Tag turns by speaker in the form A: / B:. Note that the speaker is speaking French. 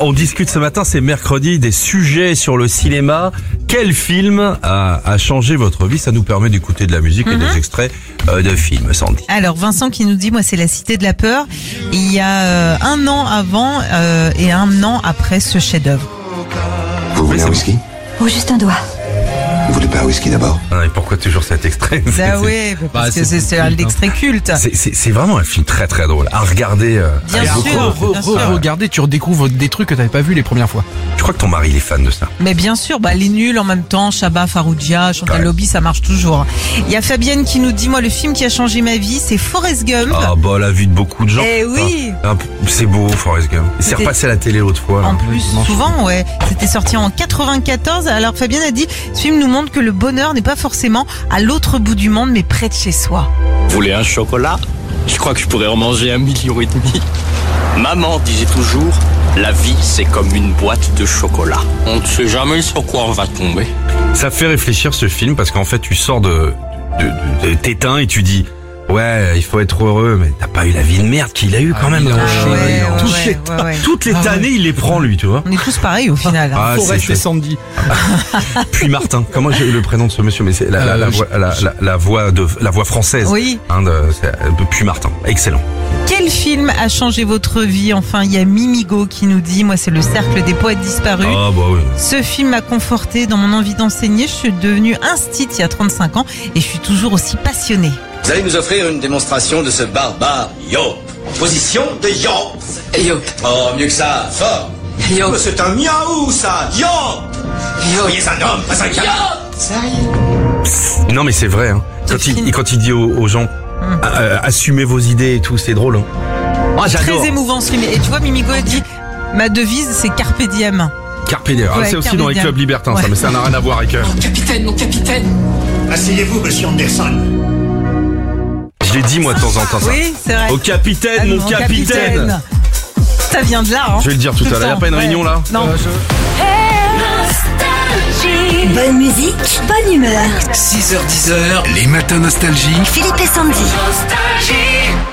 A: On discute ce matin, c'est mercredi, des sujets sur le cinéma. Quel film a changé votre vie? Ça nous permet d'écouter de la musique et des extraits de films, Sandy.
B: Alors Vincent qui nous dit, moi c'est La Cité de la Peur. Il y a un an avant et un an après ce chef-d'œuvre.
C: Vous voulez un whisky?
D: Oh, juste un doigt.
C: Vous voulez pas un whisky d'abord?
A: Et pourquoi toujours cet extrait?
B: Ah oui, parce que c'est un extrait culte.
A: C'est vraiment un film très très drôle à regarder.
B: Bien sûr.
E: Regardez, tu redécouvres des trucs que t'avais pas vu les premières fois.
A: Je crois que ton mari il est fan de ça.
B: Mais bien sûr, les nuls en même temps, Chabat, Faroudia, Chantal Lobby, ça marche toujours. Il y a Fabienne qui nous dit, moi le film qui a changé ma vie, c'est Forrest Gump.
A: Ah bah la vie de beaucoup de gens.
B: Eh oui.
A: C'est beau Forrest Gump. C'est repassé à la télé autrefois.
B: En plus, souvent, ouais. C'était sorti en 94. Alors Fabienne a dit, ce film nous montre que le bonheur n'est pas forcément à l'autre bout du monde, mais près de chez soi.
F: Vous voulez un chocolat? Je crois que je pourrais en manger 1,5 million. Maman disait toujours, la vie c'est comme une boîte de chocolat. On ne sait jamais sur quoi on va tomber.
A: Ça fait réfléchir ce film parce qu'en fait tu sors de t'éteins et tu dis ouais il faut être heureux mais t'as pas eu la vie de merde qu'il a eu quand même. Toutes les années il les prend lui tu vois.
B: On est tous pareils au final.
E: Forrest et Sandy.
A: Puis Martin, comment j'ai eu le prénom de ce monsieur mais c'est la voix française.
B: Oui.
A: Puis Martin, excellent.
B: Quel film a changé votre vie? Enfin, il y a Mimigo qui nous dit, moi c'est Le Cercle des Poètes Disparus.
A: Ah bah oui.
B: Ce film m'a conforté dans mon envie d'enseigner. Je suis devenue instit il y a 35 ans et je suis toujours aussi passionnée.
G: Vous allez nous offrir une démonstration de ce barbare Yop. En position de Yop.
D: Yop.
G: Oh, mieux que ça, fort.
D: Yop.
G: C'est un miaou, ça. Yop.
D: Yop.
G: Soyez un homme, pas un gars.
D: Yop. Sérieux?
A: Non mais c'est vrai. Hein. Quand il dit aux gens assumez vos idées et tout, c'est drôle. Hein. Ah, j'adore.
B: Très émouvant ce film. Et tu vois, Mimigo a dit, ma devise c'est Carpe Diem.
A: Carpe Diem.
B: Ouais,
A: c'est aussi
B: Carpe
A: dans les
B: Diem.
A: clubs libertins, ça, mais ça n'a rien à voir avec.
D: Mon capitaine.
G: Asseyez-vous, monsieur Anderson.
A: Je l'ai dit moi de temps en temps ça.
B: Oui, c'est vrai.
A: Au capitaine, mon capitaine.
B: Ça vient de là. Hein.
A: Je vais le dire tout à l'heure. Il n'y a pas une réunion là?
B: Non.
D: Bonne musique, bonne humeur.
F: 6h-10h,
C: Les matins nostalgie.
D: Philippe et Sandy.